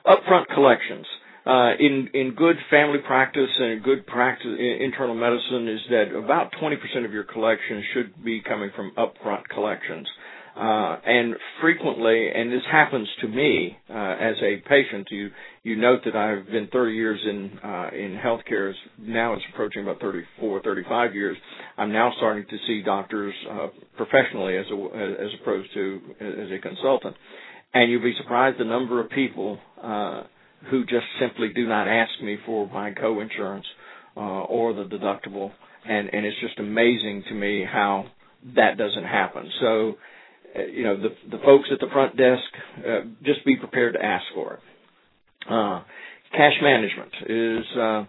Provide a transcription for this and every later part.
Upfront collections. In good family practice and good practice internal medicine is that about 20% of your collections should be coming from upfront collections. And frequently, and this happens to me as a patient, you note that I've been 30 years in healthcare. Now it's approaching about 34, 35 years. I'm now starting to see doctors professionally as opposed to as a consultant. And you'll be surprised the number of people who just simply do not ask me for my coinsurance or the deductible. And it's just amazing to me how that doesn't happen. So, the folks at the front desk, just be prepared to ask for it. Cash management is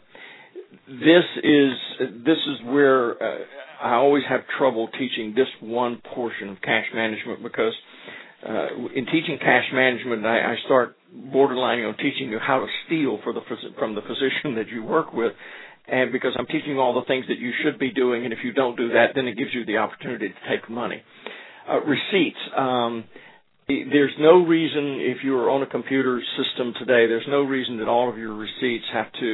this is where I always have trouble teaching this one portion of cash management because in teaching cash management, I start borderlining on teaching you how to steal from the physician that you work with, and because I'm teaching all the things that you should be doing, and if you don't do that, then it gives you the opportunity to take money. Receipts. There's no reason, if you are on a computer system today, there's no reason that all of your receipts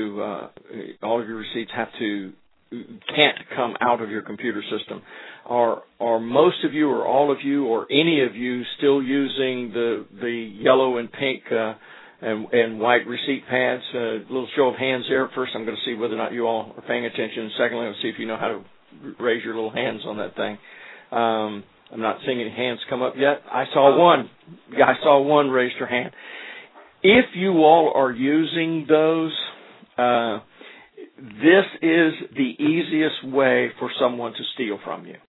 can't come out of your computer system. Are most of you or all of you or any of you still using the yellow and pink and white receipt pads? A little show of hands there. First, I'm going to see whether or not you all are paying attention. Secondly, I'll see if you know how to raise your little hands on that thing. I'm not seeing any hands come up yet. I saw one raise her hand. If you all are using those, this is the easiest way for someone to steal from you.